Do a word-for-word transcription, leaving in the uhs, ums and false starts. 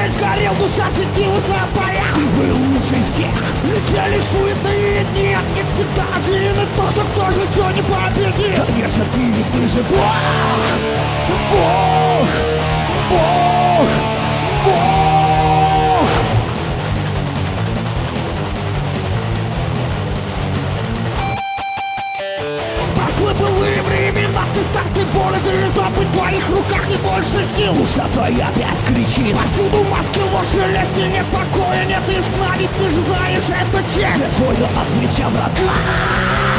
Меч горел, душа светилась на полях. Ты был лучше всех. Летели суетные дни. Не всегда один и тот, кто же все не победит. Конечно, ты, ты же Бог. Бог. Бог. Бог. Прошлы былые времена, ты старты боли, залезапы в твоих руках не больше сил. Душа твоя опять кричит, повсюду маски, ложь, лесть, и нет покоя, нет и сна, ведь ты же знаешь, это честь. Твой от плеча, братва.